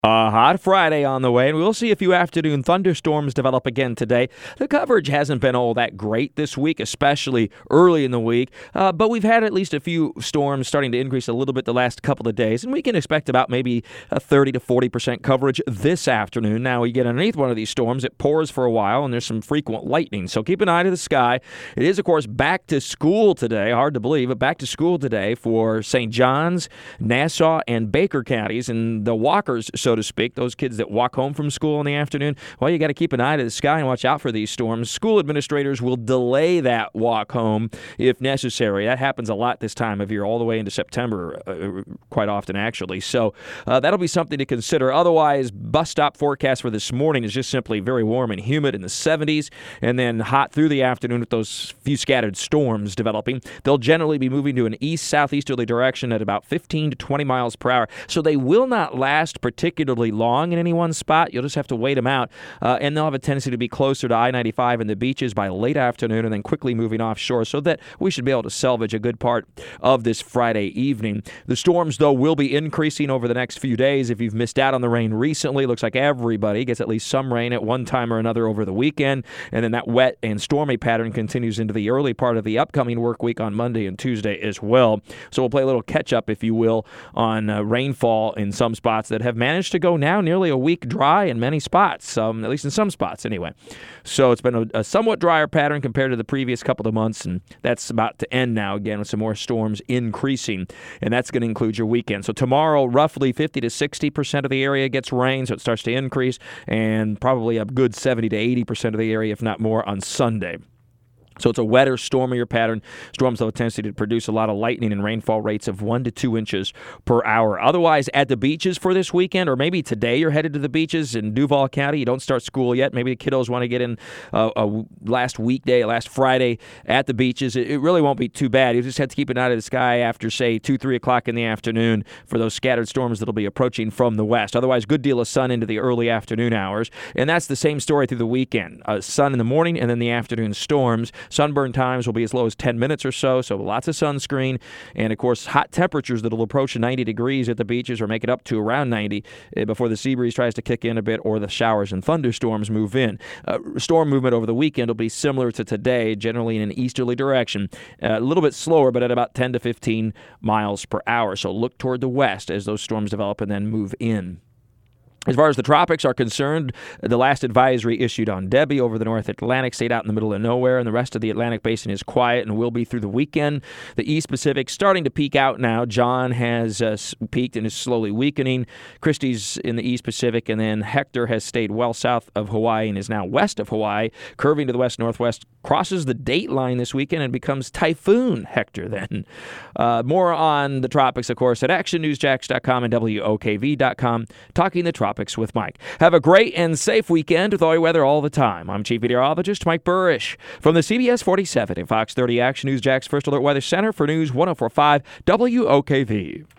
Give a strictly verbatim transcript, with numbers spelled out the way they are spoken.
A hot Friday on the way, and we'll see a few afternoon thunderstorms develop again today. The coverage hasn't been all that great this week, especially early in the week, uh, but we've had at least a few storms starting to increase a little bit the last couple of days, and we can expect about maybe a thirty to forty percent coverage this afternoon. Now, we get underneath one of these storms, it pours for a while, and there's some frequent lightning, so keep an eye to the sky. It is, of course, back to school today. Hard to believe, but back to school today for Saint Johns, Nassau, and Baker counties, and the walkers, so to speak, those kids that walk home from school in the afternoon. Well, you got to keep an eye to the sky and watch out for these storms. School administrators will delay that walk home if necessary. That happens a lot this time of year, all the way into September, uh, quite often, actually. So uh, that'll be something to consider. Otherwise, bus stop forecast for this morning is just simply very warm and humid in the seventies, and then hot through the afternoon with those few scattered storms developing. They'll generally be moving to an east-southeasterly direction at about fifteen to twenty miles per hour, so they will not last particularly long in any one spot. You'll just have to wait them out, uh, and they'll have a tendency to be closer to I ninety-five and the beaches by late afternoon and then quickly moving offshore, so that we should be able to salvage a good part of this Friday evening. The storms, though, will be increasing over the next few days. If you've missed out on the rain recently, looks like everybody gets at least some rain at one time or another over the weekend, and then that wet and stormy pattern continues into the early part of the upcoming work week on Monday and Tuesday as well. So we'll play a little catch-up, if you will, on uh, rainfall in some spots that have managed to go now nearly a week dry in many spots, um, at least in some spots anyway. So it's been a, a somewhat drier pattern compared to the previous couple of months, and that's about to end now again with some more storms increasing, and that's going to include your weekend. So tomorrow, roughly fifty to sixty percent of the area gets rain, so it starts to increase, and probably a good seventy to eighty percent of the area, if not more, on Sunday. So it's a wetter, stormier pattern. Storms have a tendency to produce a lot of lightning and rainfall rates of one to two inches per hour. Otherwise, at the beaches for this weekend, or maybe today you're headed to the beaches in Duval County. You don't start school yet. Maybe the kiddos want to get in uh, a last weekday, last Friday at the beaches. It, it really won't be too bad. You just have to keep an eye to the sky after, say, two, three o'clock in the afternoon for those scattered storms that will be approaching from the west. Otherwise, good deal of sun into the early afternoon hours. And that's the same story through the weekend. Uh, sun in the morning and then the afternoon storms. Sunburn times will be as low as ten minutes or so, so lots of sunscreen. And, of course, hot temperatures that will approach ninety degrees at the beaches or make it up to around ninety before the sea breeze tries to kick in a bit or the showers and thunderstorms move in. Uh, storm movement over the weekend will be similar to today, generally in an easterly direction. Uh, a little bit slower, but at about ten to fifteen miles per hour. So look toward the west as those storms develop and then move in. As far as the tropics are concerned, the last advisory issued on Debbie over the North Atlantic stayed out in the middle of nowhere, and the rest of the Atlantic basin is quiet and will be through the weekend. The East Pacific starting to peak out now. John has uh, peaked and is slowly weakening. Christie's in the East Pacific, and then Hector has stayed well south of Hawaii and is now west of Hawaii, curving to the west-northwest, crosses the date line this weekend and becomes Typhoon Hector then. Uh, more on the tropics, of course, at action news jax dot com and W O K V dot com. Talking the tropics with Mike. Have a great and safe weekend with all your weather all the time. I'm Chief Meteorologist Mike Burrish from the C B S forty-seven and Fox thirty Action News Jax First Alert Weather Center for News one oh four point five W O K V.